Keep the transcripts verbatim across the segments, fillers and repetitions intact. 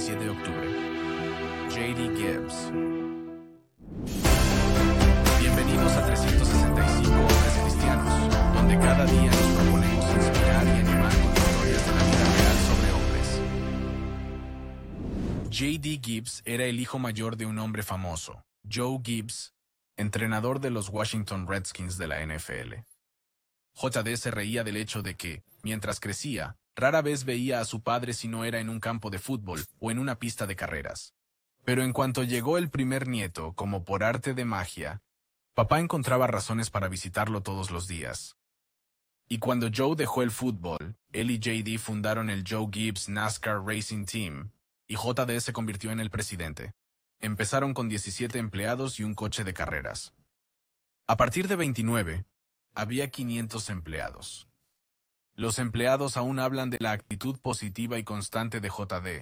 veintisiete de octubre. J D Gibbs. Bienvenidos a trescientos sesenta y cinco Hombres Cristianos, donde cada día nos proponemos inspirar y animar con historias de la vida real sobre hombres. J D Gibbs era el hijo mayor de un hombre famoso, Joe Gibbs, entrenador de los Washington Redskins de la N F L. J D se reía del hecho de que, mientras crecía, rara vez veía a su padre si no era en un campo de fútbol o en una pista de carreras. Pero en cuanto llegó el primer nieto, como por arte de magia, papá encontraba razones para visitarlo todos los días. Y cuando Joe dejó el fútbol, él y J D fundaron el Joe Gibbs NASCAR Racing Team, y J D se convirtió en el presidente. Empezaron con diecisiete empleados y un coche de carreras. A partir de veintinueve, había quinientos empleados. Los empleados aún hablan de la actitud positiva y constante de J D.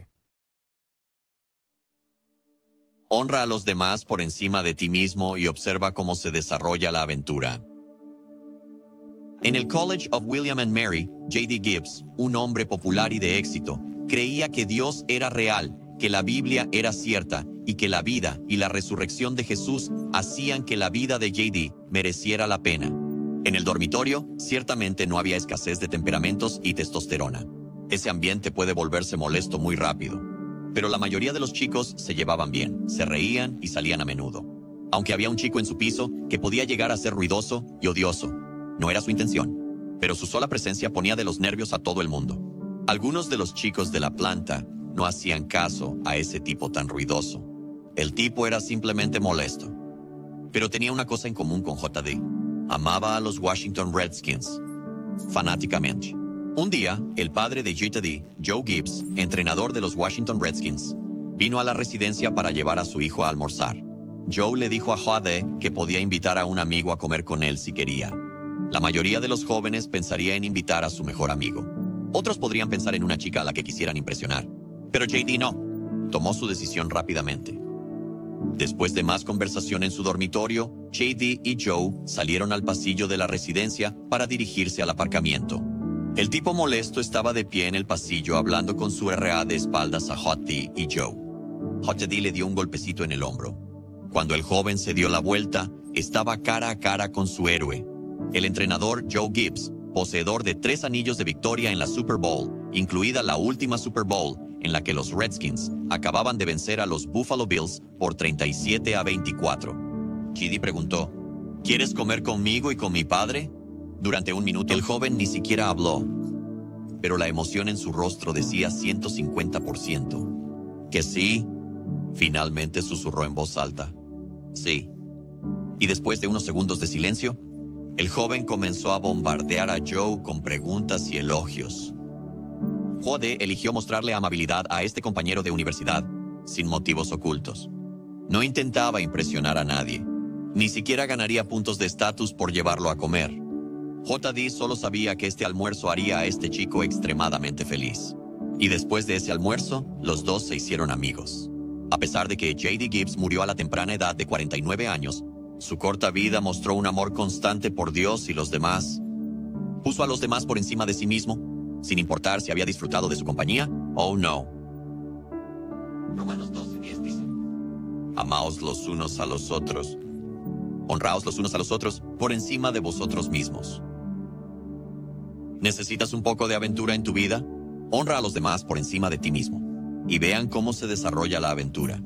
Honra a los demás por encima de ti mismo y observa cómo se desarrolla la aventura. En el College of William and Mary, J D Gibbs, un hombre popular y de éxito, creía que Dios era real, que la Biblia era cierta y que la vida y la resurrección de Jesús hacían que la vida de J D mereciera la pena. En el dormitorio, ciertamente no había escasez de temperamentos y testosterona. Ese ambiente puede volverse molesto muy rápido. Pero la mayoría de los chicos se llevaban bien, se reían y salían a menudo. Aunque había un chico en su piso que podía llegar a ser ruidoso y odioso. No era su intención, pero su sola presencia ponía de los nervios a todo el mundo. Algunos de los chicos de la planta no hacían caso a ese tipo tan ruidoso. El tipo era simplemente molesto. Pero tenía una cosa en común con J D. Amaba a los Washington Redskins, fanáticamente. Un día, el padre de J D, Joe Gibbs, entrenador de los Washington Redskins, vino a la residencia para llevar a su hijo a almorzar. Joe le dijo a J D que podía invitar a un amigo a comer con él si quería. La mayoría de los jóvenes pensaría en invitar a su mejor amigo. Otros podrían pensar en una chica a la que quisieran impresionar. Pero J D no. Tomó su decisión rápidamente. Después de más conversación en su dormitorio, J D y Joe salieron al pasillo de la residencia para dirigirse al aparcamiento. El tipo molesto estaba de pie en el pasillo hablando con su R A de espaldas a J D y Joe. J D le dio un golpecito en el hombro. Cuando el joven se dio la vuelta, estaba cara a cara con su héroe, el entrenador Joe Gibbs, poseedor de tres anillos de victoria en la Super Bowl, incluida la última Super Bowl, en la que los Redskins acababan de vencer a los Buffalo Bills por treinta y siete a veinticuatro. J D preguntó, ¿quieres comer conmigo y con mi padre? Durante un minuto el joven ni siquiera habló, pero la emoción en su rostro decía ciento cincuenta por ciento. ¿Que sí? Finalmente susurró en voz alta. Sí. Y después de unos segundos de silencio, el joven comenzó a bombardear a Joe con preguntas y elogios. J D eligió mostrarle amabilidad a este compañero de universidad, sin motivos ocultos. No intentaba impresionar a nadie. Ni siquiera ganaría puntos de estatus por llevarlo a comer. J D solo sabía que este almuerzo haría a este chico extremadamente feliz. Y después de ese almuerzo, los dos se hicieron amigos. A pesar de que J D Gibbs murió a la temprana edad de cuarenta y nueve años, su corta vida mostró un amor constante por Dios y los demás. Puso a los demás por encima de sí mismo, sin importar si había disfrutado de su compañía o no. Romanos doce diez dice, amaos los unos a los otros, honraos los unos a los otros por encima de vosotros mismos. ¿Necesitas un poco de aventura en tu vida? Honra a los demás por encima de ti mismo, y vean cómo se desarrolla la aventura.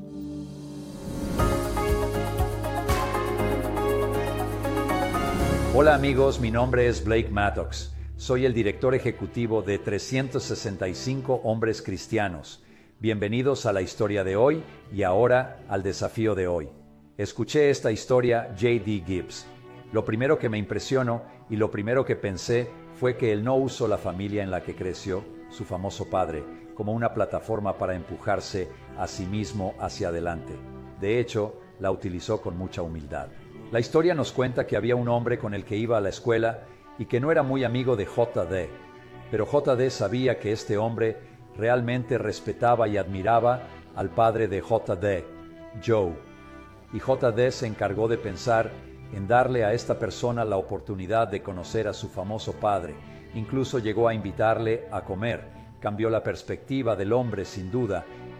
Hola amigos, mi nombre es Blake Maddox. Soy el director ejecutivo de trescientos sesenta y cinco Hombres Cristianos. Bienvenidos a la historia de hoy y ahora al desafío de hoy. Escuché esta historia J D Gibbs. Lo primero que me impresionó y lo primero que pensé fue que él no usó la familia en la que creció, su famoso padre, como una plataforma para empujarse a sí mismo hacia adelante. De hecho, la utilizó con mucha humildad. La historia nos cuenta que había un hombre con el que iba a la escuela y que no era muy amigo de J D, pero J D sabía que este hombre realmente respetaba y admiraba al padre de J D, Joe. Y J D se encargó de pensar en darle a esta persona la oportunidad de conocer a su famoso padre. Incluso llegó a invitarle a comer. Cambió la perspectiva del hombre sin duda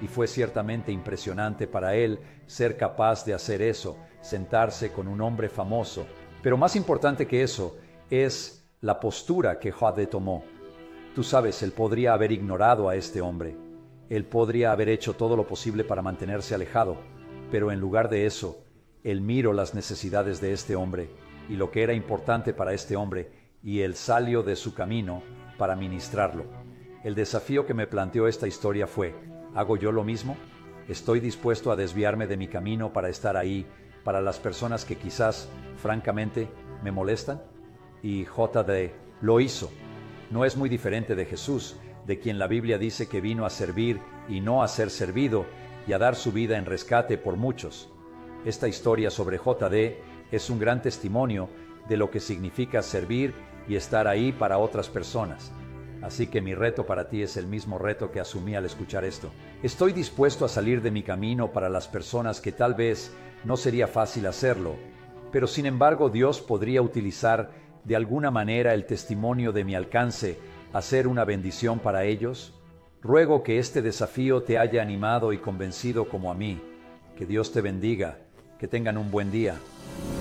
y fue ciertamente impresionante para él ser capaz de hacer eso, sentarse con un hombre famoso. Pero más importante que eso es la postura que Jode tomó. Tú sabes, él podría haber ignorado a este hombre. Él podría haber hecho todo lo posible para mantenerse alejado, pero en lugar de eso, él miró las necesidades de este hombre y lo que era importante para este hombre, y él salió de su camino para ministrarlo. El desafío que me planteó esta historia fue: ¿hago yo lo mismo? ¿Estoy dispuesto a desviarme de mi camino para estar ahí para las personas que quizás, francamente, me molestan? Y J D lo hizo. No es muy diferente de Jesús, de quien la Biblia dice que vino a servir y no a ser servido, y a dar su vida en rescate por muchos. Esta historia sobre J D es un gran testimonio de lo que significa servir y estar ahí para otras personas. Así que mi reto para ti es el mismo reto que asumí al escuchar esto. Estoy dispuesto a salir de mi camino para las personas que tal vez no sería fácil hacerlo, pero sin embargo Dios podría utilizar de alguna manera el testimonio de mi alcance a ser una bendición para ellos. Ruego que este desafío te haya animado y convencido como a mí. Que Dios te bendiga. Que tengan un buen día.